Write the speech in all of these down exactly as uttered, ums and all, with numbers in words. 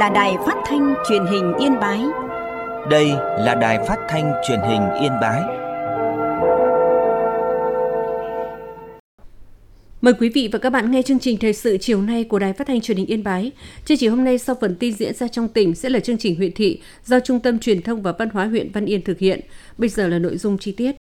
là đài phát thanh truyền hình Yên Bái. Đây là đài phát thanh truyền hình Yên Bái. Mời quý vị và các bạn nghe chương trình thời sự chiều nay của Đài Phát thanh Truyền hình Yên Bái. Chương trình hôm nay sau phần tin diễn ra trong tỉnh sẽ là chương trình huyện thị do Trung tâm Truyền thông và Văn hóa huyện Văn Yên thực hiện. Bây giờ là nội dung chi tiết.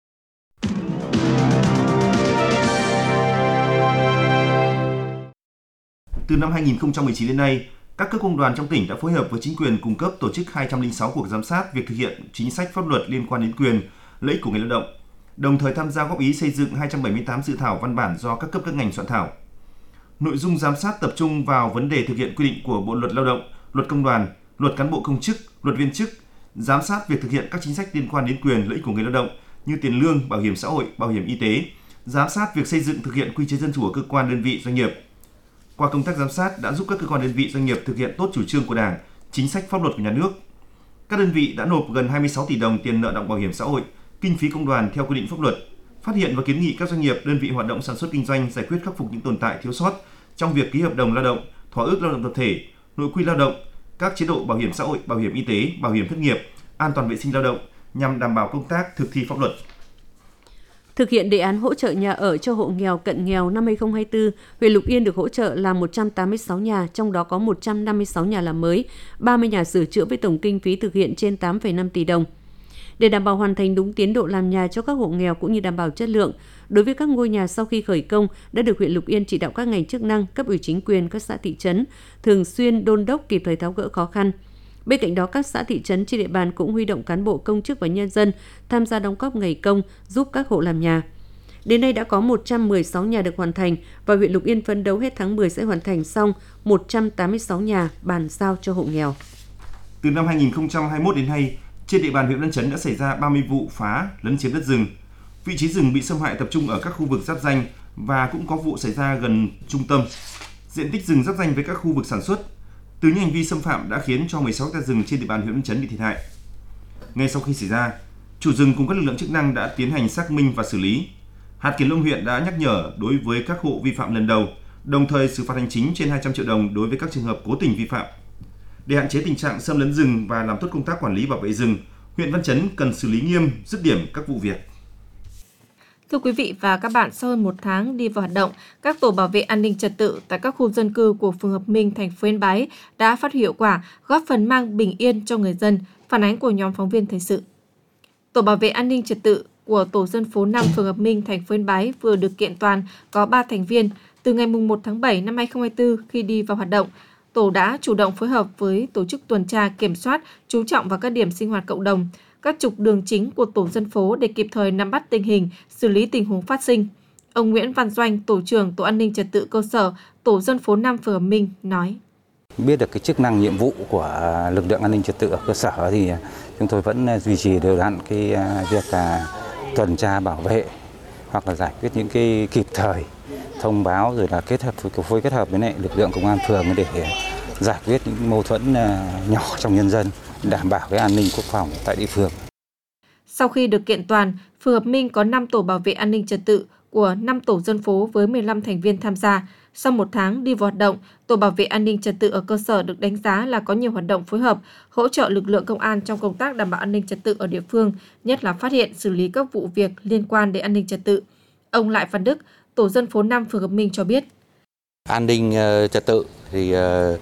Từ năm hai nghìn không trăm mười chín đến nay, các cơ công đoàn trong tỉnh đã phối hợp với chính quyền cung cấp tổ chức hai trăm lẻ sáu cuộc giám sát việc thực hiện chính sách pháp luật liên quan đến quyền, lợi ích của người lao động, đồng thời tham gia góp ý xây dựng hai trăm bảy mươi tám dự thảo văn bản do các cấp các ngành soạn thảo. Nội dung giám sát tập trung vào vấn đề thực hiện quy định của Bộ luật Lao động, Luật Công đoàn, Luật Cán bộ công chức, Luật viên chức, giám sát việc thực hiện các chính sách liên quan đến quyền, lợi ích của người lao động như tiền lương, bảo hiểm xã hội, bảo hiểm y tế, giám sát việc xây dựng thực hiện quy chế dân chủ ở cơ quan đơn vị doanh nghiệp. Qua công tác giám sát đã giúp các cơ quan đơn vị doanh nghiệp thực hiện tốt chủ trương của Đảng, chính sách pháp luật của nhà nước. Các đơn vị đã nộp gần hai mươi sáu tỷ đồng tiền nợ đọng bảo hiểm xã hội, kinh phí công đoàn theo quy định pháp luật, phát hiện và kiến nghị các doanh nghiệp, đơn vị hoạt động sản xuất kinh doanh giải quyết khắc phục những tồn tại thiếu sót trong việc ký hợp đồng lao động, thỏa ước lao động tập thể, nội quy lao động, các chế độ bảo hiểm xã hội, bảo hiểm y tế, bảo hiểm thất nghiệp, an toàn vệ sinh lao động nhằm đảm bảo công tác thực thi pháp luật. Thực hiện đề án hỗ trợ nhà ở cho hộ nghèo cận nghèo năm hai nghìn không trăm hai mươi tư, huyện Lục Yên được hỗ trợ làm một trăm tám mươi sáu nhà, trong đó có một trăm năm mươi sáu nhà làm mới, ba mươi nhà sửa chữa với tổng kinh phí thực hiện trên tám phẩy năm tỷ đồng. Để đảm bảo hoàn thành đúng tiến độ làm nhà cho các hộ nghèo cũng như đảm bảo chất lượng, đối với các ngôi nhà sau khi khởi công đã được huyện Lục Yên chỉ đạo các ngành chức năng, cấp ủy chính quyền các xã thị trấn thường xuyên đôn đốc kịp thời tháo gỡ khó khăn. Bên cạnh đó, các xã thị trấn trên địa bàn cũng huy động cán bộ công chức và nhân dân tham gia đóng góp ngày công giúp các hộ làm nhà. Đến nay đã có một trăm mười sáu nhà được hoàn thành và huyện Lục Yên phấn đấu hết tháng mười sẽ hoàn thành xong một trăm tám mươi sáu nhà bàn giao cho hộ nghèo. Từ năm hai nghìn không trăm hai mươi mốt đến nay, trên địa bàn huyện Văn Chấn đã xảy ra ba mươi vụ phá, lấn chiếm đất rừng. Vị trí rừng bị xâm hại tập trung ở các khu vực giáp ranh và cũng có vụ xảy ra gần trung tâm. Diện tích rừng giáp ranh với các khu vực sản xuất. Từ những hành vi xâm phạm đã khiến cho mười sáu héc ta rừng trên địa bàn huyện Văn Chấn bị thiệt hại. Ngay sau khi xảy ra, chủ rừng cùng các lực lượng chức năng đã tiến hành xác minh và xử lý. Hạt Kiểm lâm huyện đã nhắc nhở đối với các hộ vi phạm lần đầu, đồng thời xử phạt hành chính trên hai trăm triệu đồng đối với các trường hợp cố tình vi phạm. Để hạn chế tình trạng xâm lấn rừng và làm tốt công tác quản lý bảo vệ rừng, huyện Văn Chấn cần xử lý nghiêm, dứt điểm các vụ việc. Thưa quý vị và các bạn, sau hơn một tháng đi vào hoạt động, các tổ bảo vệ an ninh trật tự tại các khu dân cư của phường Hợp Minh, thành phố Yên Bái đã phát huy hiệu quả, góp phần mang bình yên cho người dân. Phản ánh của nhóm phóng viên thời sự. Tổ bảo vệ an ninh trật tự của tổ dân phố năm phường Hợp Minh, thành phố Yên Bái vừa được kiện toàn có ba thành viên. Từ ngày mùng một tháng bảy năm hai nghìn không trăm hai mươi tư khi đi vào hoạt động, tổ đã chủ động phối hợp với tổ chức tuần tra kiểm soát, chú trọng vào các điểm sinh hoạt cộng đồng, các trục đường chính của tổ dân phố để kịp thời nắm bắt tình hình, xử lý tình huống phát sinh. Ông Nguyễn Văn Doanh, tổ trưởng tổ an ninh trật tự cơ sở, tổ dân phố năm phường Hợp Minh nói: Biết được cái chức năng nhiệm vụ của lực lượng an ninh trật tự ở cơ sở thì chúng tôi vẫn duy trì đều đặn cái việc tuần tra bảo vệ hoặc là giải quyết những cái kịp thời thông báo, rồi là kết hợp phối kết hợp với lại lực lượng công an phường để giải quyết những mâu thuẫn nhỏ trong nhân dân, đảm bảo cái an ninh quốc phòng tại địa phương. Sau khi được kiện toàn, phường Hợp Minh có năm tổ bảo vệ an ninh trật tự của năm tổ dân phố với mười lăm thành viên tham gia. Sau một tháng đi vào hoạt động, tổ bảo vệ an ninh trật tự ở cơ sở được đánh giá là có nhiều hoạt động phối hợp, hỗ trợ lực lượng công an trong công tác đảm bảo an ninh trật tự ở địa phương, nhất là phát hiện, xử lý các vụ việc liên quan đến an ninh trật tự. Ông Lại Văn Đức, tổ dân phố năm phường Hợp Minh cho biết: An ninh trật tự thì uh,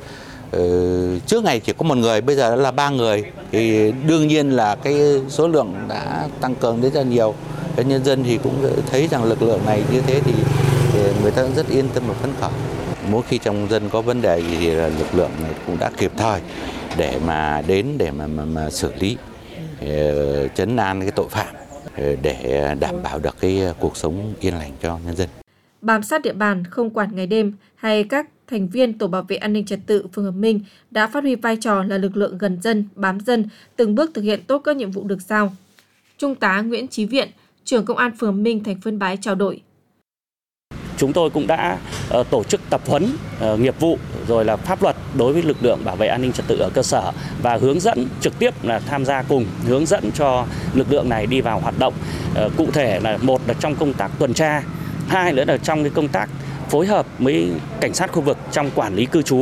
uh, trước ngày chỉ có một người, bây giờ đã là ba người, thì đương nhiên là cái số lượng đã tăng cường đến rất nhiều. Cái nhân dân thì cũng thấy rằng lực lượng này như thế thì người ta rất yên tâm và phấn khởi. Mỗi khi trong dân có vấn đề gì thì lực lượng này cũng đã kịp thời để mà đến để mà, mà, mà xử lý, trấn an cái tội phạm để đảm bảo được cái cuộc sống yên lành cho nhân dân. Bám sát địa bàn, không quản ngày đêm, hay các thành viên tổ bảo vệ an ninh trật tự phường Hợp Minh đã phát huy vai trò là lực lượng gần dân, bám dân, từng bước thực hiện tốt các nhiệm vụ được giao. Trung tá Nguyễn Chí Viện, trưởng công an phường Hợp Minh, thành phố Yên Bái trao đổi: Chúng tôi cũng đã uh, tổ chức tập huấn uh, nghiệp vụ rồi là pháp luật đối với lực lượng bảo vệ an ninh trật tự ở cơ sở và hướng dẫn trực tiếp là tham gia cùng hướng dẫn cho lực lượng này đi vào hoạt động. Uh, cụ thể là một là trong công tác tuần tra, hai nữa là trong cái công tác phối hợp với cảnh sát khu vực trong quản lý cư trú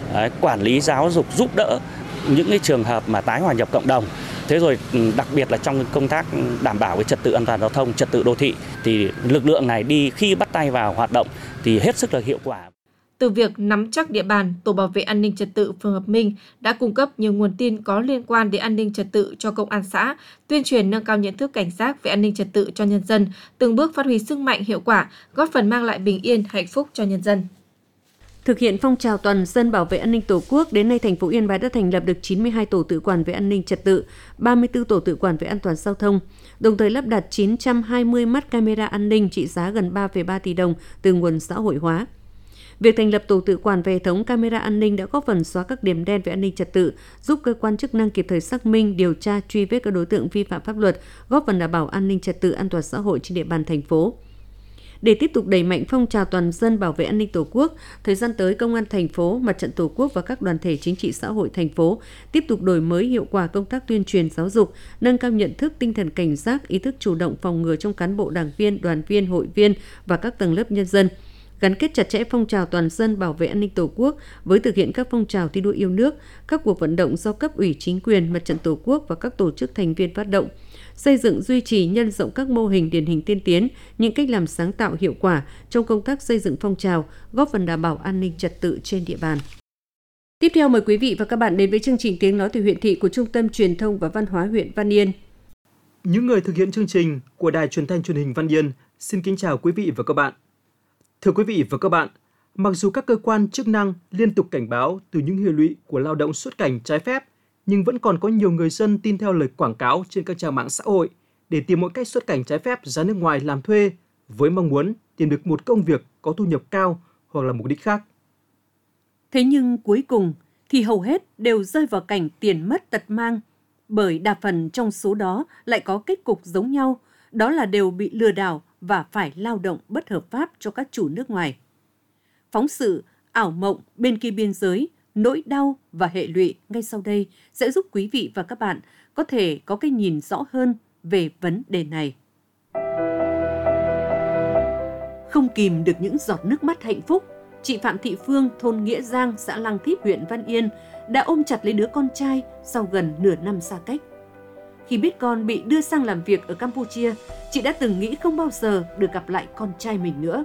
đấy, quản lý giáo dục giúp đỡ những cái trường hợp mà tái hòa nhập cộng đồng. Thế rồi đặc biệt là trong công tác đảm bảo cái trật tự an toàn giao thông, trật tự đô thị thì lực lượng này đi khi bắt tay vào hoạt động thì hết sức là hiệu quả. Từ việc nắm chắc địa bàn, Tổ bảo vệ an ninh trật tự phường Hợp Minh đã cung cấp nhiều nguồn tin có liên quan đến an ninh trật tự cho công an xã, tuyên truyền nâng cao nhận thức cảnh giác về an ninh trật tự cho nhân dân, từng bước phát huy sức mạnh hiệu quả, góp phần mang lại bình yên, hạnh phúc cho nhân dân. Thực hiện phong trào toàn dân bảo vệ an ninh Tổ quốc, đến nay thành phố Yên Bái đã thành lập được chín mươi hai tổ tự quản về an ninh trật tự, ba mươi tư tổ tự quản về an toàn giao thông, đồng thời lắp đặt chín trăm hai mươi mắt camera an ninh trị giá gần ba phẩy ba tỷ đồng từ nguồn xã hội hóa. Việc thành lập tổ tự quản về hệ thống camera an ninh đã góp phần xóa các điểm đen về an ninh trật tự, giúp cơ quan chức năng kịp thời xác minh, điều tra, truy vết các đối tượng vi phạm pháp luật, góp phần đảm bảo an ninh trật tự, an toàn xã hội trên địa bàn thành phố. Để tiếp tục đẩy mạnh phong trào toàn dân bảo vệ an ninh Tổ quốc, thời gian tới Công an thành phố, Mặt trận Tổ quốc và các đoàn thể chính trị xã hội thành phố tiếp tục đổi mới hiệu quả công tác tuyên truyền giáo dục, nâng cao nhận thức, tinh thần cảnh giác, ý thức chủ động phòng ngừa trong cán bộ, đảng viên, đoàn viên, hội viên và các tầng lớp nhân dân, gắn kết chặt chẽ phong trào toàn dân bảo vệ an ninh Tổ quốc với thực hiện các phong trào thi đua yêu nước, các cuộc vận động do cấp ủy chính quyền, Mặt trận Tổ quốc và các tổ chức thành viên phát động, xây dựng, duy trì, nhân rộng các mô hình điển hình tiên tiến, những cách làm sáng tạo hiệu quả trong công tác xây dựng phong trào, góp phần đảm bảo an ninh trật tự trên địa bàn. Tiếp theo mời quý vị và các bạn đến với chương trình Tiếng nói từ huyện thị của Trung tâm Truyền thông và Văn hóa huyện Văn Yên. Những người thực hiện chương trình của Đài Truyền thanh Truyền hình Văn Yên xin kính chào quý vị và các bạn. Thưa quý vị và các bạn, mặc dù các cơ quan chức năng liên tục cảnh báo từ những hệ lụy của lao động xuất cảnh trái phép, nhưng vẫn còn có nhiều người dân tin theo lời quảng cáo trên các trang mạng xã hội để tìm mọi cách xuất cảnh trái phép ra nước ngoài làm thuê với mong muốn tìm được một công việc có thu nhập cao hoặc là mục đích khác. Thế nhưng cuối cùng thì hầu hết đều rơi vào cảnh tiền mất tật mang, bởi đa phần trong số đó lại có kết cục giống nhau, đó là đều bị lừa đảo và phải lao động bất hợp pháp cho các chủ nước ngoài. Phóng sự Ảo mộng bên kia biên giới, nỗi đau và hệ lụy ngay sau đây sẽ giúp quý vị và các bạn có thể có cái nhìn rõ hơn về vấn đề này. Không kìm được những giọt nước mắt hạnh phúc, chị Phạm Thị Phương, thôn Nghĩa Giang, xã Lăng Thíp, huyện Văn Yên đã ôm chặt lấy đứa con trai sau gần nửa năm xa cách. Khi biết con bị đưa sang làm việc ở Campuchia, chị đã từng nghĩ không bao giờ được gặp lại con trai mình nữa.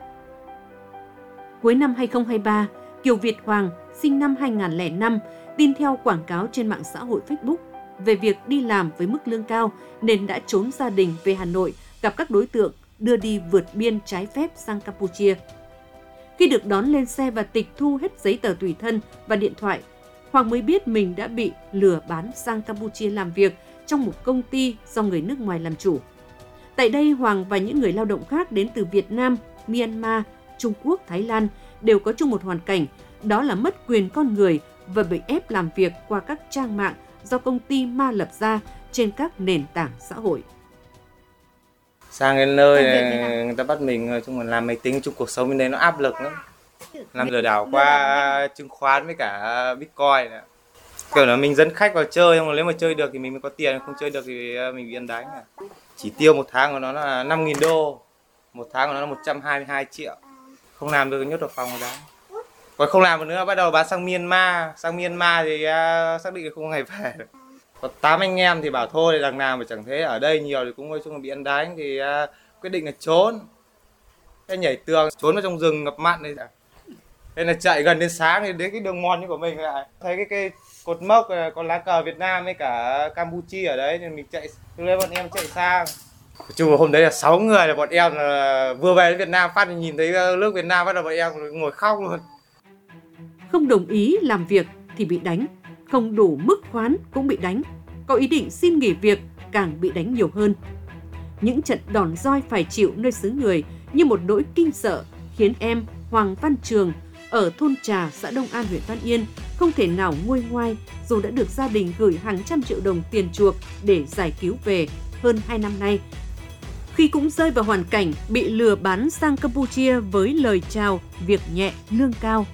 Cuối năm hai không hai ba, Kiều Việt Hoàng, sinh năm hai nghìn không trăm lẻ năm, tin theo quảng cáo trên mạng xã hội Facebook về việc đi làm với mức lương cao nên đã trốn gia đình về Hà Nội gặp các đối tượng đưa đi vượt biên trái phép sang Campuchia. Khi được đón lên xe và tịch thu hết giấy tờ tùy thân và điện thoại, Hoàng mới biết mình đã bị lừa bán sang Campuchia làm việc trong một công ty do người nước ngoài làm chủ. Tại đây, Hoàng và những người lao động khác đến từ Việt Nam, Myanmar, Trung Quốc, Thái Lan đều có chung một hoàn cảnh, đó là mất quyền con người và bị ép làm việc qua các trang mạng do công ty ma lập ra trên các nền tảng xã hội. Sang cái nơi này, người ta bắt mình chung là làm máy tính, chung cuộc sống bên đấy nó áp lực lắm. Làm lừa đảo qua chứng khoán với cả Bitcoin này. Kiểu là mình dẫn khách vào chơi, nhưng mà nếu mà chơi được thì mình mới có tiền, không chơi được thì mình bị ăn đánh. Chỉ tiêu một tháng của nó là năm nghìn đô, một tháng của nó là một trăm hai mươi hai triệu. Không làm được nhốt vào phòng rồi đấy. Còn không làm được nữa bắt đầu bán sang Myanmar, sang Myanmar thì uh, xác định không ngày về. Có tám anh em thì bảo thôi đằng nào mà chẳng thế, ở đây nhiều thì cũng nói chung là bị ăn đánh thì uh, quyết định là trốn. Thế nhảy tường, trốn vào trong rừng ngập mặn này. Thế là chạy gần đến sáng thì đến cái đường mòn như của mình lại. Thấy cái, cái cột mốc có lá cờ Việt Nam với cả Campuchia ở đấy nên mình chạy, lúc đấy bọn em chạy sang. Nói chung là hôm đấy là sáu người là bọn em là vừa về đến Việt Nam phát nhìn thấy nước Việt Nam bắt đầu bọn em ngồi khóc luôn. Không đồng ý làm việc thì bị đánh, không đủ mức khoán cũng bị đánh, có ý định xin nghỉ việc càng bị đánh nhiều hơn. Những trận đòn roi phải chịu nơi xứ người như một nỗi kinh sợ khiến em Hoàng Văn Trường ở thôn Trà, xã Đông An, huyện Văn Yên không thể nào nguôi ngoai dù đã được gia đình gửi hàng trăm triệu đồng tiền chuộc để giải cứu về hơn hai năm nay. Khi cũng rơi vào hoàn cảnh bị lừa bán sang Campuchia với lời chào việc nhẹ lương cao.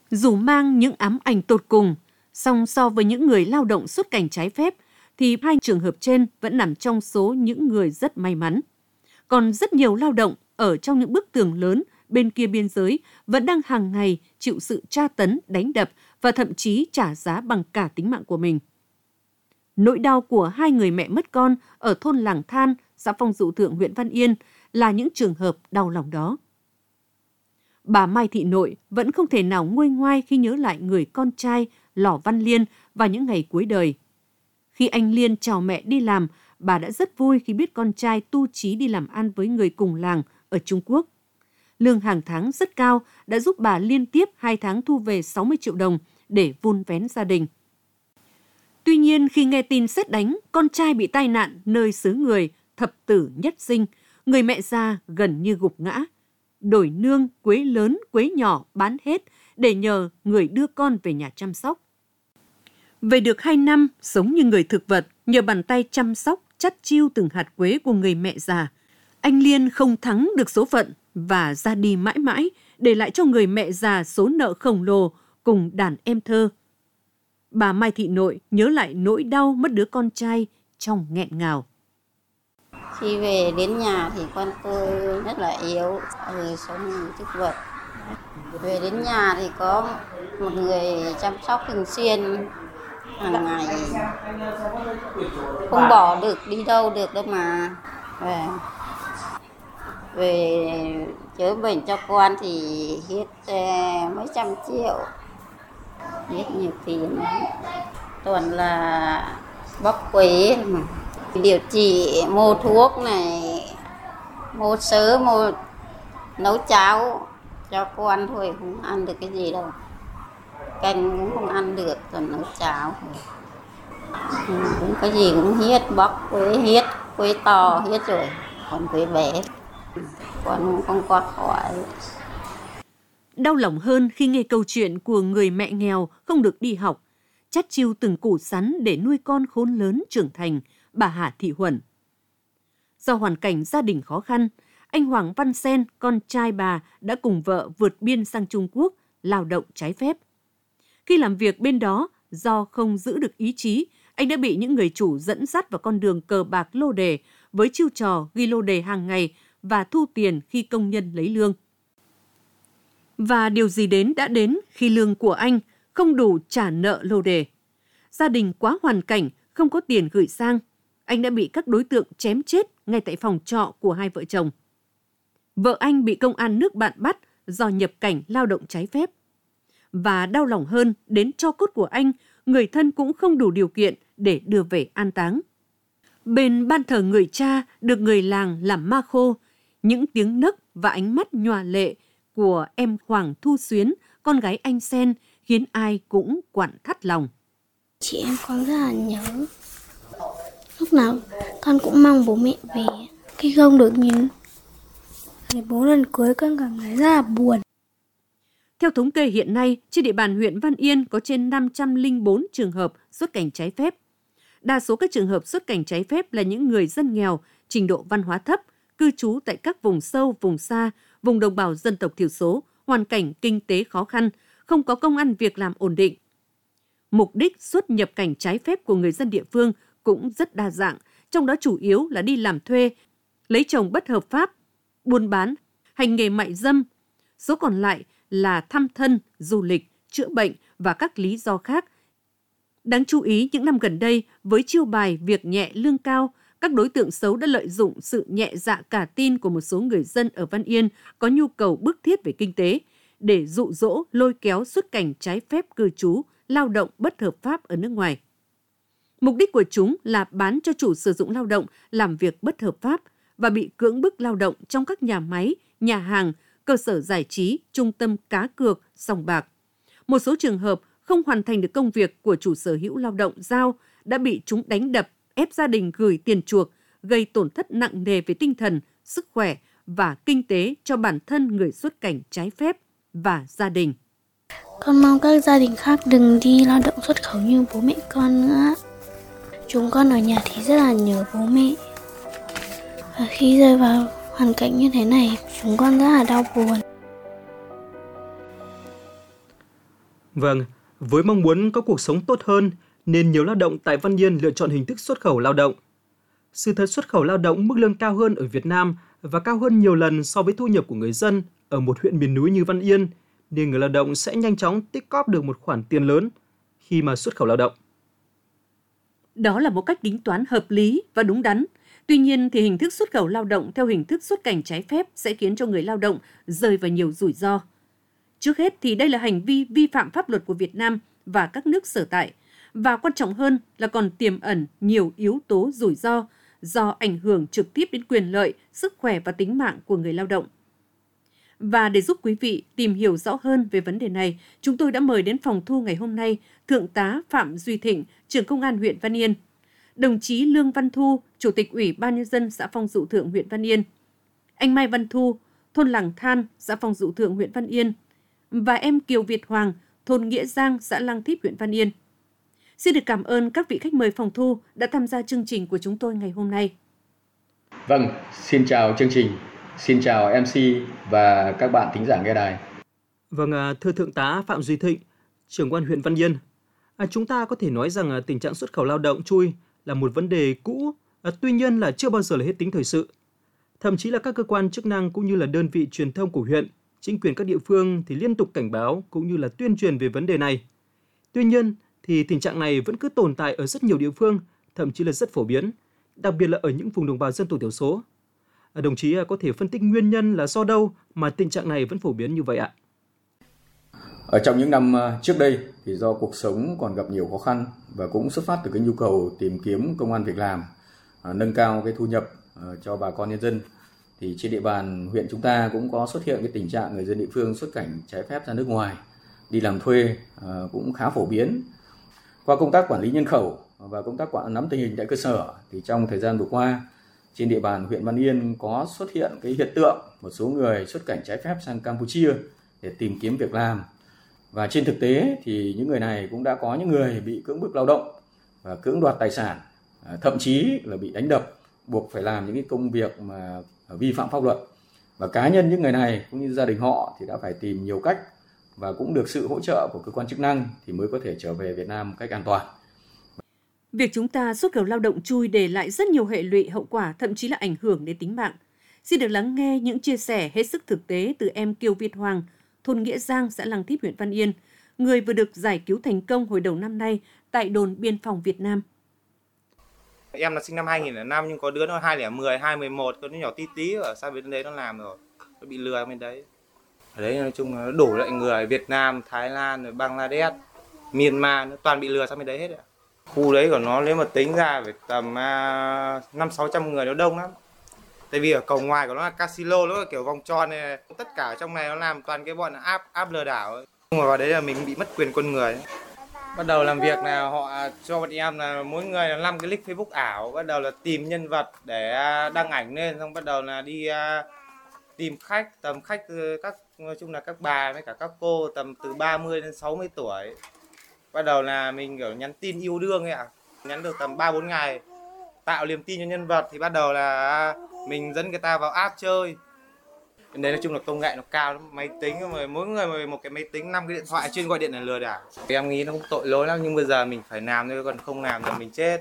Dù mang những ám ảnh tột cùng, song so với những người lao động xuất cảnh trái phép, thì hai trường hợp trên vẫn nằm trong số những người rất may mắn. Còn rất nhiều lao động ở trong những bức tường lớn bên kia biên giới vẫn đang hàng ngày chịu sự tra tấn, đánh đập và thậm chí trả giá bằng cả tính mạng của mình. Nỗi đau của hai người mẹ mất con ở thôn Làng Than, xã Phong Dụ Thượng, huyện Văn Yên là những trường hợp đau lòng đó. Bà Mai Thị Nội vẫn không thể nào nguôi ngoai khi nhớ lại người con trai Lò Văn Liên vào những ngày cuối đời. Khi anh Liên chào mẹ đi làm, bà đã rất vui khi biết con trai tu chí đi làm ăn với người cùng làng ở Trung Quốc. Lương hàng tháng rất cao đã giúp bà liên tiếp hai tháng thu về sáu mươi triệu đồng để vun vén gia đình. Tuy nhiên, khi nghe tin sét đánh, con trai bị tai nạn nơi xứ người, thập tử nhất sinh, người mẹ già gần như gục ngã. Đổi nương, quế lớn, quế nhỏ bán hết để nhờ người đưa con về nhà chăm sóc. Về được hai năm, sống như người thực vật, nhờ bàn tay chăm sóc, chắt chiu từng hạt quế của người mẹ già, anh Liên không thắng được số phận và ra đi mãi mãi, để lại cho người mẹ già số nợ khổng lồ cùng đàn em thơ. Bà Mai Thị Nội nhớ lại nỗi đau mất đứa con trai trong nghẹn ngào. Khi về đến nhà thì con tôi rất là yếu, rồi sống như thực vật. Về đến nhà thì có một người chăm sóc thường xuyên hàng ngày, không bỏ được đi đâu được đâu mà. Về, về chữa bệnh cho con thì hết mấy trăm triệu, hết nhiều tiền, toàn là bóc quế, điều trị, mua thuốc này, mua sữa, mua nấu cháo cho con thôi, không ăn được cái gì đâu, canh cũng không ăn được, toàn nấu cháo thôi. Cũng cái gì cũng hết, bóc quế hết, quế to hết rồi, còn quế bé con không qua khỏi. Đau lòng hơn khi nghe câu chuyện của người mẹ nghèo không được đi học, chắt chiu từng củ sắn để nuôi con khôn lớn trưởng thành, bà Hà Thị Huẩn. Do hoàn cảnh gia đình khó khăn, anh Hoàng Văn Sen, con trai bà, đã cùng vợ vượt biên sang Trung Quốc lao động trái phép. Khi làm việc bên đó, do không giữ được ý chí, anh đã bị những người chủ dẫn dắt vào con đường cờ bạc lô đề với chiêu trò ghi lô đề hàng ngày và thu tiền khi công nhân lấy lương. Và điều gì đến đã đến khi lương của anh không đủ trả nợ lô đề. Gia đình quá hoàn cảnh, không có tiền gửi sang. Anh đã bị các đối tượng chém chết ngay tại phòng trọ của hai vợ chồng. Vợ anh bị công an nước bạn bắt do nhập cảnh lao động trái phép. Và đau lòng hơn, đến tro cốt của anh, người thân cũng không đủ điều kiện để đưa về an táng. Bên ban thờ người cha được người làng làm ma khô, những tiếng nấc và ánh mắt nhòa lệ của em Hoàng Thu Xuyến, con gái anh Sen, khiến ai cũng quặn thắt lòng. Chị em con rất là nhớ. Lúc nào con cũng mong bố mẹ về. Khi không được nhìn người bố lần cuối, con cảm thấy rất là buồn. Theo thống kê hiện nay, trên địa bàn huyện Văn Yên có trên năm trăm lẻ bốn trường hợp xuất cảnh trái phép. Đa số các trường hợp xuất cảnh trái phép là những người dân nghèo, trình độ văn hóa thấp, cư trú tại các vùng sâu, vùng xa, vùng đồng bào dân tộc thiểu số, hoàn cảnh kinh tế khó khăn, không có công ăn việc làm ổn định. Mục đích xuất nhập cảnh trái phép của người dân địa phương cũng rất đa dạng, trong đó chủ yếu là đi làm thuê, lấy chồng bất hợp pháp, buôn bán, hành nghề mại dâm. Số còn lại là thăm thân, du lịch, chữa bệnh và các lý do khác. Đáng chú ý, những năm gần đây, với chiêu bài việc nhẹ lương cao, các đối tượng xấu đã lợi dụng sự nhẹ dạ cả tin của một số người dân ở Văn Yên có nhu cầu bức thiết về kinh tế để dụ dỗ lôi kéo xuất cảnh trái phép cư trú, lao động bất hợp pháp ở nước ngoài. Mục đích của chúng là bán cho chủ sử dụng lao động làm việc bất hợp pháp và bị cưỡng bức lao động trong các nhà máy, nhà hàng, cơ sở giải trí, trung tâm cá cược, sòng bạc. Một số trường hợp không hoàn thành được công việc của chủ sở hữu lao động giao đã bị chúng đánh đập, ép gia đình gửi tiền chuộc, gây tổn thất nặng nề về tinh thần, sức khỏe và kinh tế cho bản thân người xuất cảnh trái phép và gia đình. Con mong các gia đình khác đừng đi lao động xuất khẩu như bố mẹ con nữa. Chúng con ở nhà thì rất là nhớ bố mẹ. Và khi rơi vào hoàn cảnh như thế này, chúng con rất là đau buồn. Vâng, với mong muốn có cuộc sống tốt hơn nên nhiều lao động tại Văn Yên lựa chọn hình thức xuất khẩu lao động. Sự thật xuất khẩu lao động mức lương cao hơn ở Việt Nam và cao hơn nhiều lần so với thu nhập của người dân ở một huyện miền núi như Văn Yên, nên người lao động sẽ nhanh chóng tích cóp được một khoản tiền lớn khi mà xuất khẩu lao động. Đó là một cách tính toán hợp lý và đúng đắn. Tuy nhiên thì hình thức xuất khẩu lao động theo hình thức xuất cảnh trái phép sẽ khiến cho người lao động rơi vào nhiều rủi ro. Trước hết thì đây là hành vi vi phạm pháp luật của Việt Nam và các nước sở tại, và quan trọng hơn là còn tiềm ẩn nhiều yếu tố rủi ro do ảnh hưởng trực tiếp đến quyền lợi, sức khỏe và tính mạng của người lao động. Và để giúp quý vị tìm hiểu rõ hơn về vấn đề này, chúng tôi đã mời đến phòng thu ngày hôm nay Thượng tá Phạm Duy Thịnh, trưởng Công an huyện Văn Yên, đồng chí Lương Văn Thu, Chủ tịch Ủy ban Nhân dân xã Phong Dụ Thượng huyện Văn Yên, anh Mai Văn Thu, thôn Làng Than, xã Phong Dụ Thượng huyện Văn Yên, và em Kiều Việt Hoàng, thôn Nghĩa Giang, xã Lang Thíp huyện Văn Yên. Xin được cảm ơn các vị khách mời phòng thu đã tham gia chương trình của chúng tôi ngày hôm nay. Vâng, xin chào chương trình, xin chào em xê và các bạn thính giả nghe đài. Vâng, thưa Thượng tá Phạm Duy Thịnh, trưởng Công an huyện Văn Yên, à, chúng ta có thể nói rằng à, tình trạng xuất khẩu lao động chui là một vấn đề cũ, à, tuy nhiên là chưa bao giờ là hết tính thời sự. Thậm chí là các cơ quan chức năng cũng như là đơn vị truyền thông của huyện, chính quyền các địa phương thì liên tục cảnh báo cũng như là tuyên truyền về vấn đề này. Tuy nhiên thì tình trạng này vẫn cứ tồn tại ở rất nhiều địa phương, thậm chí là rất phổ biến, đặc biệt là ở những vùng đồng bào dân tộc thiểu số. À, đồng chí à, có thể phân tích nguyên nhân là do đâu mà tình trạng này vẫn phổ biến như vậy ạ? Ở trong những năm trước đây thì do cuộc sống còn gặp nhiều khó khăn và cũng xuất phát từ cái nhu cầu tìm kiếm công ăn việc làm, nâng cao cái thu nhập cho bà con nhân dân, thì trên địa bàn huyện chúng ta cũng có xuất hiện cái tình trạng người dân địa phương xuất cảnh trái phép ra nước ngoài đi làm thuê cũng khá phổ biến. Qua công tác quản lý nhân khẩu và công tác quản nắm tình hình tại cơ sở thì trong thời gian vừa qua trên địa bàn huyện Văn Yên có xuất hiện cái hiện tượng một số người xuất cảnh trái phép sang Campuchia để tìm kiếm việc làm. Và trên thực tế thì những người này cũng đã có những người bị cưỡng bức lao động và cưỡng đoạt tài sản, thậm chí là bị đánh đập, buộc phải làm những cái công việc mà vi phạm pháp luật. Và cá nhân những người này cũng như gia đình họ thì đã phải tìm nhiều cách và cũng được sự hỗ trợ của cơ quan chức năng thì mới có thể trở về Việt Nam một cách an toàn. Việc chúng ta xuất khẩu lao động chui để lại rất nhiều hệ lụy, hậu quả, thậm chí là ảnh hưởng đến tính mạng. Xin được lắng nghe những chia sẻ hết sức thực tế từ em Kiều Việt Hoàng, thôn Nghĩa Giang, xã Lang Thíp, huyện Văn Yên, người vừa được giải cứu thành công hồi đầu năm nay tại đồn biên phòng Việt Nam. Em là sinh năm hai nghìn lẻ năm nhưng có đứa nó hai nghìn không trăm mười, hai nghìn không trăm mười một, có đứa nhỏ tí tí ở xa bên đấy nó làm rồi, nó bị lừa bên đấy. Ở đấy nói chung là nó đổ lại người Việt Nam, Thái Lan, rồi Bangladesh, Myanmar, nó toàn bị lừa sang bên đấy hết ạ. Khu đấy của nó nếu mà tính ra phải tầm năm sáu trăm người, nó đông lắm. Tại vì ở cầu ngoài của nó là casino, nó là kiểu vòng tròn này, tất cả ở trong này nó làm toàn cái bọn áp áp lừa đảo ấy. Nhưng mà vào đấy là mình bị mất quyền con người ấy. Bắt đầu làm việc là họ cho bọn em là mỗi người là năm cái nick Facebook ảo, bắt đầu là tìm nhân vật để đăng ảnh lên, xong bắt đầu là đi tìm khách, tầm khách các nói chung là các bà với cả các cô tầm từ ba mươi đến sáu mươi tuổi. Bắt đầu là mình kiểu nhắn tin yêu đương ấy ạ, nhắn được tầm ba bốn ngày, tạo niềm tin cho nhân vật thì bắt đầu là mình dẫn người ta vào app chơi. Đấy nói chung là công nghệ nó cao lắm, máy tính mà mỗi người một cái máy tính, năm cái điện thoại chuyên gọi điện là lừa đảo. Em nghĩ nó cũng tội lỗi lắm nhưng bây giờ mình phải làm thôi, còn không làm thì mình chết.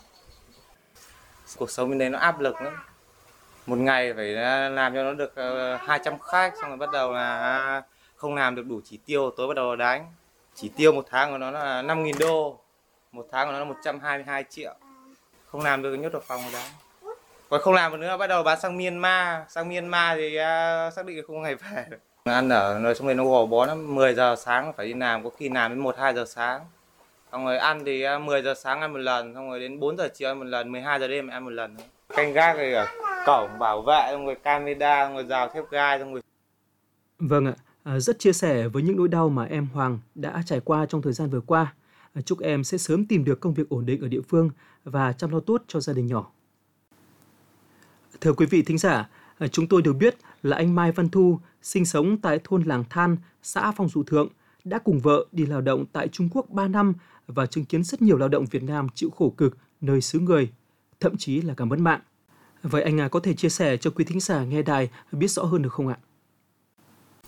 Cuộc sống bên đấy nó áp lực lắm. Một ngày phải làm cho nó được hai trăm khách, xong rồi bắt đầu là không làm được đủ chỉ tiêu, tối bắt đầu đánh. Chỉ tiêu một tháng của nó là năm nghìn đô, một tháng của nó là một trăm hai mươi hai triệu. Không làm được nhốt vào phòng rồi đánh. Còn không làm được nữa bắt đầu bán sang Myanmar, sang Myanmar thì uh, xác định là không ngày về. Ăn ở nơi trong này nó gò bó lắm, mười giờ sáng phải đi làm, có khi làm đến một hai giờ sáng. Xong rồi ăn thì uh, mười giờ sáng ăn một lần, xong rồi đến bốn giờ chiều ăn một lần, mười hai giờ đêm ăn một lần nữa. Canh gác rồi ở cổng bảo vệ, xong rồi camera, xong rồi rào thép gai, xong rồi. Vâng ạ, à, rất chia sẻ với những nỗi đau mà em Hoàng đã trải qua trong thời gian vừa qua. À, chúc em sẽ sớm tìm được công việc ổn định ở địa phương và chăm lo tốt cho gia đình nhỏ. Thưa quý vị thính giả, chúng tôi được biết là anh Mai Văn Thu sinh sống tại thôn Làng Than, xã Phong Dụ Thượng, đã cùng vợ đi lao động tại Trung Quốc ba năm và chứng kiến rất nhiều lao động Việt Nam chịu khổ cực nơi xứ người, thậm chí là cả mất mạng. Vậy anh có thể chia sẻ cho quý thính giả nghe đài biết rõ hơn được không ạ?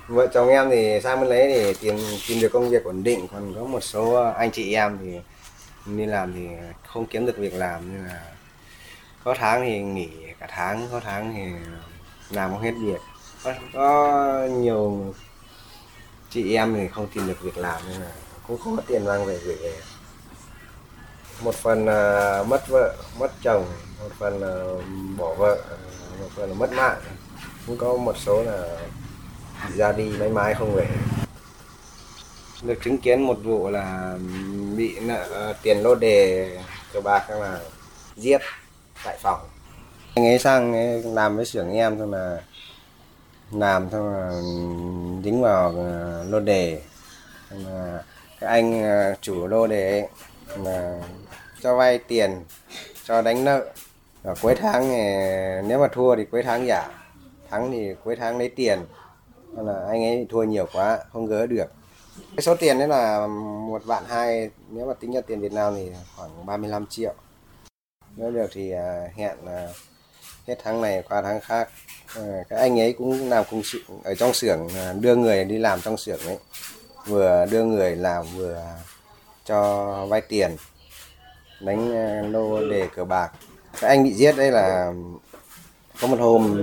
Vợ chồng em thì sang bên đấy để tìm tìm được công việc ổn định, còn có một số anh chị em thì đi làm thì không kiếm được việc làm, nên là có tháng thì nghỉ cả tháng, có tháng thì làm không hết việc. Có, có nhiều chị em thì không tìm được việc làm nên là cũng không có tiền mang về gửi về. Một phần là mất vợ, mất chồng, một phần là bỏ vợ, một phần là mất mạng. Cũng có một số là ra đi mãi mãi không về. Được chứng kiến một vụ là bị nợ tiền lô đề cờ bạc là giết tại phòng. Anh ấy sang làm với xưởng em thôi mà làm xong là dính vào lô đề. Các anh chủ lô đề ấy là cho vay tiền, cho đánh nợ. Và cuối tháng thì nếu mà thua thì cuối tháng giả, thắng thì cuối tháng lấy tiền. Nên là anh ấy thua nhiều quá, không gỡ được. Cái số tiền đấy là một vạn hai, nếu mà tính ra tiền Việt Nam thì khoảng ba mươi lăm triệu. Nếu được thì hẹn là hết tháng này qua tháng khác. Các anh ấy cũng làm cùng sự ở trong xưởng, đưa người đi làm trong xưởng ấy, vừa đưa người làm vừa cho vay tiền, đánh lô đề cờ bạc. Các anh bị giết đây là có một hôm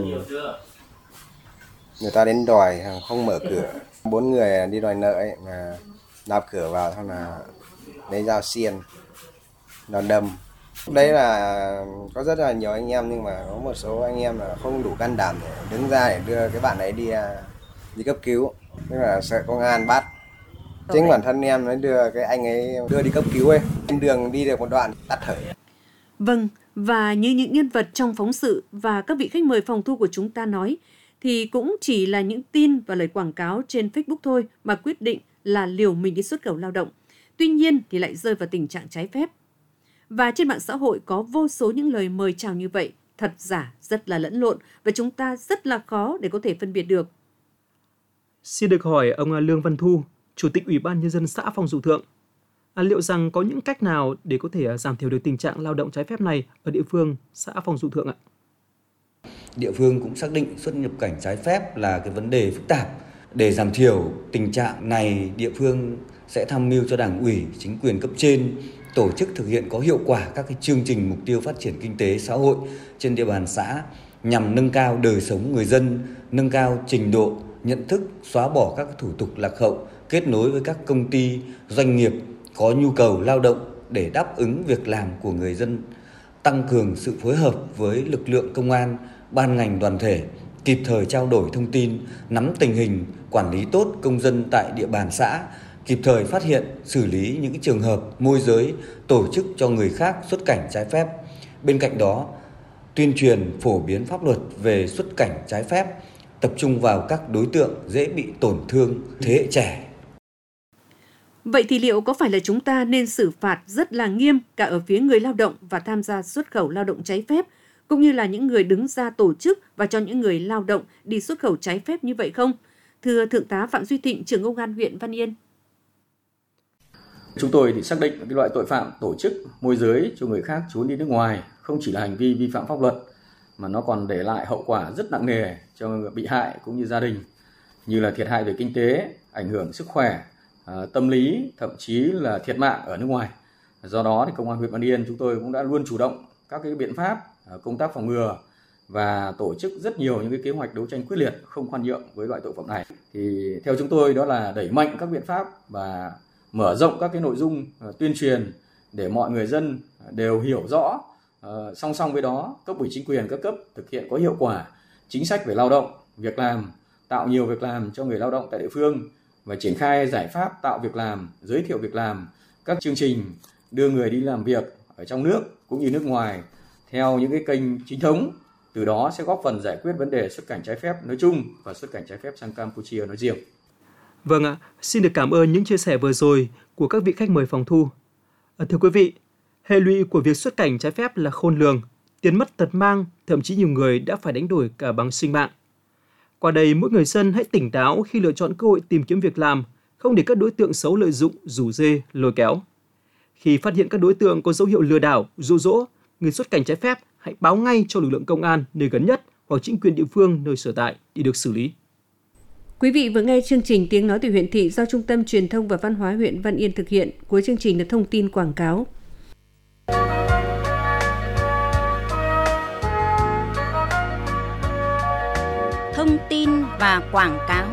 người ta đến đòi không mở cửa, bốn người đi đòi nợ ấy mà đạp cửa vào, xong là lấy dao xiên nó đâm. Đấy là có rất là nhiều anh em, nhưng mà có một số anh em là không đủ can đảm để đứng ra để đưa cái bạn ấy đi đi cấp cứu, tức là sợ công an bắt. Chính bản thân em nó đưa cái anh ấy đưa đi cấp cứu ấy, trên đường đi được một đoạn tắt thở. Vâng, và như những nhân vật trong phóng sự và các vị khách mời phòng thu của chúng ta nói, thì cũng chỉ là những tin và lời quảng cáo trên Facebook thôi mà quyết định là liều mình đi xuất khẩu lao động. Tuy nhiên thì lại rơi vào tình trạng trái phép. Và trên mạng xã hội có vô số những lời mời chào như vậy, thật giả rất là lẫn lộn và chúng ta rất là khó để có thể phân biệt được. Xin được hỏi ông Lương Văn Thu, Chủ tịch Ủy ban Nhân dân xã Phong Dụ Thượng, à, liệu rằng có những cách nào để có thể giảm thiểu được tình trạng lao động trái phép này ở địa phương xã Phong Dụ Thượng ạ? Địa phương cũng xác định xuất nhập cảnh trái phép là cái vấn đề phức tạp. Để giảm thiểu tình trạng này, địa phương sẽ tham mưu cho Đảng ủy, chính quyền cấp trên tổ chức thực hiện có hiệu quả các cái chương trình mục tiêu phát triển kinh tế xã hội trên địa bàn xã nhằm nâng cao đời sống người dân, nâng cao trình độ nhận thức, xóa bỏ các thủ tục lạc hậu, kết nối với các công ty, doanh nghiệp có nhu cầu lao động để đáp ứng việc làm của người dân, tăng cường sự phối hợp với lực lượng công an, ban ngành đoàn thể, kịp thời trao đổi thông tin, nắm tình hình, quản lý tốt công dân tại địa bàn xã, kịp thời phát hiện, xử lý những trường hợp môi giới, tổ chức cho người khác xuất cảnh trái phép. Bên cạnh đó, tuyên truyền phổ biến pháp luật về xuất cảnh trái phép, tập trung vào các đối tượng dễ bị tổn thương, thế hệ trẻ. Vậy thì liệu có phải là chúng ta nên xử phạt rất là nghiêm cả ở phía người lao động và tham gia xuất khẩu lao động trái phép, cũng như là những người đứng ra tổ chức và cho những người lao động đi xuất khẩu trái phép như vậy không? Thưa Thượng tá Phạm Duy Thịnh, trưởng công an huyện Văn Yên. Chúng tôi thì xác định cái loại tội phạm tổ chức môi giới cho người khác trốn đi nước ngoài không chỉ là hành vi vi phạm pháp luật mà nó còn để lại hậu quả rất nặng nề cho bị hại cũng như gia đình, như là thiệt hại về kinh tế, ảnh hưởng sức khỏe, tâm lý, thậm chí là thiệt mạng ở nước ngoài. Do đó thì công an huyện Văn Yên chúng tôi cũng đã luôn chủ động các cái biện pháp công tác phòng ngừa và tổ chức rất nhiều những cái kế hoạch đấu tranh quyết liệt, không khoan nhượng với loại tội phạm này. Thì theo chúng tôi đó là đẩy mạnh các biện pháp và mở rộng các cái nội dung tuyên truyền để mọi người dân đều hiểu rõ. Uh, song song với đó, cấp ủy chính quyền các cấp thực hiện có hiệu quả chính sách về lao động, việc làm, tạo nhiều việc làm cho người lao động tại địa phương và triển khai giải pháp tạo việc làm, giới thiệu việc làm, các chương trình đưa người đi làm việc ở trong nước cũng như nước ngoài theo những cái kênh chính thống. Từ đó sẽ góp phần giải quyết vấn đề xuất cảnh trái phép nói chung và xuất cảnh trái phép sang Campuchia nói riêng. Vâng ạ, xin được cảm ơn những chia sẻ vừa rồi của các vị khách mời phòng thu. À, thưa quý vị, hệ lụy của việc xuất cảnh trái phép là khôn lường, tiền mất tật mang, thậm chí nhiều người đã phải đánh đổi cả bằng sinh mạng. Qua đây, mỗi người dân hãy tỉnh táo khi lựa chọn cơ hội tìm kiếm việc làm, không để các đối tượng xấu lợi dụng, rủ rê, lôi kéo. Khi phát hiện các đối tượng có dấu hiệu lừa đảo, dụ dỗ, người xuất cảnh trái phép, hãy báo ngay cho lực lượng công an nơi gần nhất hoặc chính quyền địa phương nơi sở tại để được xử lý. Quý vị vừa nghe chương trình Tiếng nói từ huyện thị do Trung tâm Truyền thông và Văn hóa huyện Văn Yên thực hiện. Cuối chương trình là thông tin quảng cáo. Thông tin và quảng cáo.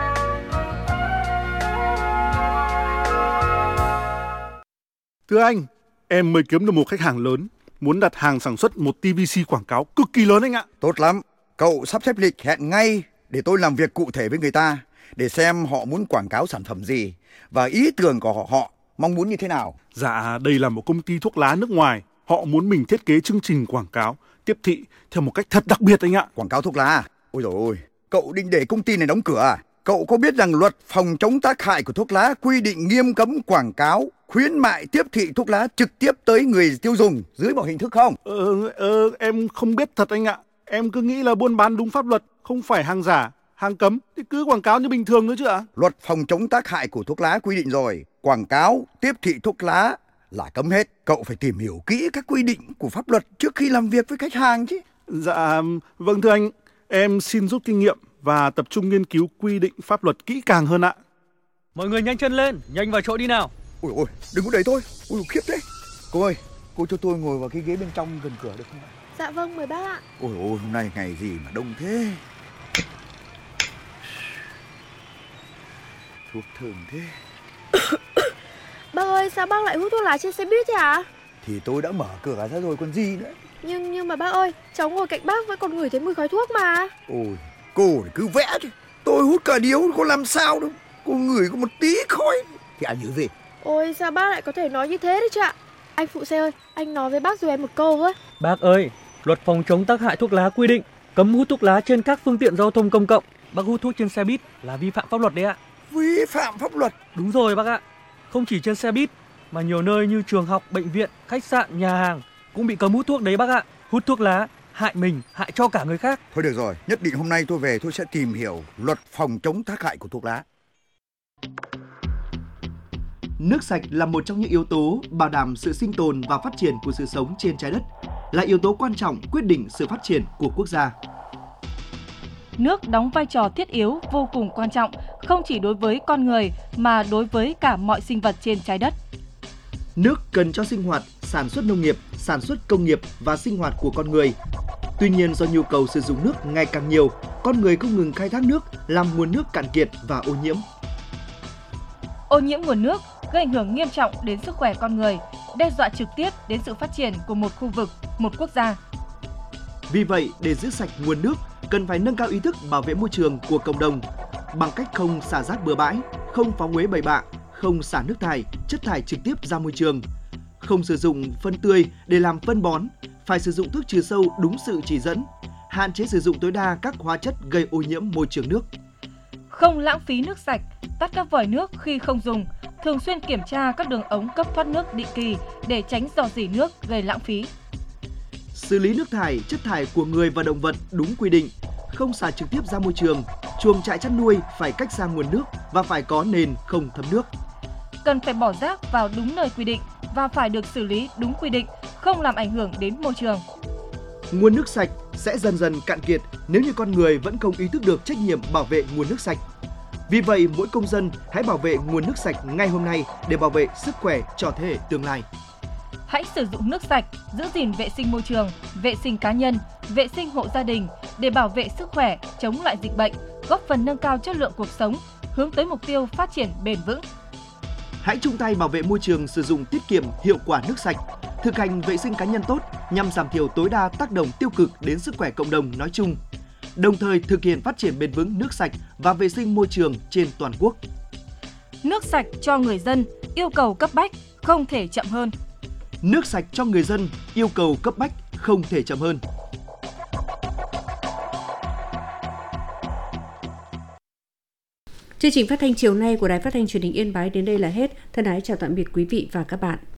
Thưa anh, em mới kiếm được một khách hàng lớn, muốn đặt hàng sản xuất một tê vê xê quảng cáo cực kỳ lớn anh ạ. Tốt lắm, cậu sắp xếp lịch hẹn ngay để tôi làm việc cụ thể với người ta, để xem họ muốn quảng cáo sản phẩm gì và ý tưởng của họ, họ mong muốn như thế nào. Dạ, đây là một công ty thuốc lá nước ngoài, họ muốn mình thiết kế chương trình quảng cáo, tiếp thị theo một cách thật đặc biệt anh ạ. Quảng cáo thuốc lá? Ôi dồi ôi, cậu định để công ty này đóng cửa à? Cậu có biết rằng luật phòng chống tác hại của thuốc lá quy định nghiêm cấm quảng cáo, khuyến mại tiếp thị thuốc lá trực tiếp tới người tiêu dùng dưới một hình thức không? Ờ, ờ, em không biết thật anh ạ. Em cứ nghĩ là buôn bán đúng pháp luật, không phải hàng giả, hàng cấm thì cứ quảng cáo như bình thường nữa chứ ạ. Luật phòng chống tác hại của thuốc lá quy định rồi, quảng cáo, tiếp thị thuốc lá là cấm hết. Cậu phải tìm hiểu kỹ các quy định của pháp luật trước khi làm việc với khách hàng chứ. Dạ, vâng thưa anh, em xin rút kinh nghiệm và tập trung nghiên cứu quy định pháp luật kỹ càng hơn ạ. Mọi người nhanh chân lên, nhanh vào chỗ đi nào. Ôi ôi, đừng có đẩy tôi, ôi khiếp thế. Cô ơi, cô cho tôi ngồi vào cái ghế bên trong gần cửa được không ạ? Dạ vâng, mời bác ạ. Ôi ôi, hôm nay ngày gì mà đông thế. Thuốc thơm thế. Bác ơi, sao bác lại hút thuốc lá trên xe buýt thế ạ? Thì tôi đã mở cửa ra rồi còn gì nữa. Nhưng nhưng mà bác ơi, cháu ngồi cạnh bác vẫn còn ngửi thấy mùi khói thuốc mà. Ôi, cô cứ vẽ chứ. Tôi hút cả điếu có làm sao đâu. Cô ngửi có một tí khói thì ảnh hưởng gì? Ôi, sao bác lại có thể nói như thế đấy chứ ạ? Anh phụ xe ơi, anh nói với bác giúp em một câu với. Bác ơi, luật phòng chống tác hại thuốc lá quy định cấm hút thuốc lá trên các phương tiện giao thông công cộng. Bác hút thuốc trên xe buýt là vi phạm pháp luật đấy ạ. Vi phạm pháp luật? Đúng rồi bác ạ. Không chỉ trên xe buýt mà nhiều nơi như trường học, bệnh viện, khách sạn, nhà hàng cũng bị cấm hút thuốc đấy bác ạ. Hút thuốc lá hại mình, hại cho cả người khác. Thôi được rồi, nhất định hôm nay tôi về tôi sẽ tìm hiểu luật phòng chống tác hại của thuốc lá. Nước sạch là một trong những yếu tố bảo đảm sự sinh tồn và phát triển của sự sống trên trái đất, là yếu tố quan trọng quyết định sự phát triển của quốc gia. Nước đóng vai trò thiết yếu vô cùng quan trọng, không chỉ đối với con người mà đối với cả mọi sinh vật trên trái đất. Nước cần cho sinh hoạt, sản xuất nông nghiệp, sản xuất công nghiệp và sinh hoạt của con người. Tuy nhiên do nhu cầu sử dụng nước ngày càng nhiều, con người không ngừng khai thác nước làm nguồn nước cạn kiệt và ô nhiễm. Ô nhiễm nguồn nước gây ảnh hưởng nghiêm trọng đến sức khỏe con người, đe dọa trực tiếp đến sự phát triển của một khu vực, một quốc gia. Vì vậy, để giữ sạch nguồn nước, cần phải nâng cao ý thức bảo vệ môi trường của cộng đồng bằng cách không xả rác bừa bãi, không phóng uế bậy bạ, không xả nước thải, chất thải trực tiếp ra môi trường, không sử dụng phân tươi để làm phân bón, phải sử dụng thuốc trừ sâu đúng sự chỉ dẫn, hạn chế sử dụng tối đa các hóa chất gây ô nhiễm môi trường nước. Không lãng phí nước sạch, tắt các vòi nước khi không dùng, thường xuyên kiểm tra các đường ống cấp thoát nước định kỳ để tránh rò rỉ nước gây lãng phí. Xử lý nước thải, chất thải của người và động vật đúng quy định, không xả trực tiếp ra môi trường. Chuồng trại chăn nuôi phải cách xa nguồn nước và phải có nền không thấm nước. Cần phải bỏ rác vào đúng nơi quy định và phải được xử lý đúng quy định, không làm ảnh hưởng đến môi trường. Nguồn nước sạch sẽ dần dần cạn kiệt nếu như con người vẫn không ý thức được trách nhiệm bảo vệ nguồn nước sạch. Vì vậy, mỗi công dân hãy bảo vệ nguồn nước sạch ngay hôm nay để bảo vệ sức khỏe cho thế hệ tương lai. Hãy sử dụng nước sạch, giữ gìn vệ sinh môi trường, vệ sinh cá nhân, vệ sinh hộ gia đình để bảo vệ sức khỏe, chống lại dịch bệnh, góp phần nâng cao chất lượng cuộc sống, hướng tới mục tiêu phát triển bền vững. Hãy chung tay bảo vệ môi trường, sử dụng tiết kiệm hiệu quả nước sạch, thực hành vệ sinh cá nhân tốt nhằm giảm thiểu tối đa tác động tiêu cực đến sức khỏe cộng đồng nói chung, đồng thời thực hiện phát triển bền vững nước sạch và vệ sinh môi trường trên toàn quốc. Nước sạch cho người dân, yêu cầu cấp bách, không thể chậm hơn. Nước sạch cho người dân, yêu cầu cấp bách, không thể chậm hơn. Chương trình phát thanh chiều nay của Đài Phát thanh Truyền hình Yên Bái đến đây là hết. Thân ái chào tạm biệt quý vị và các bạn.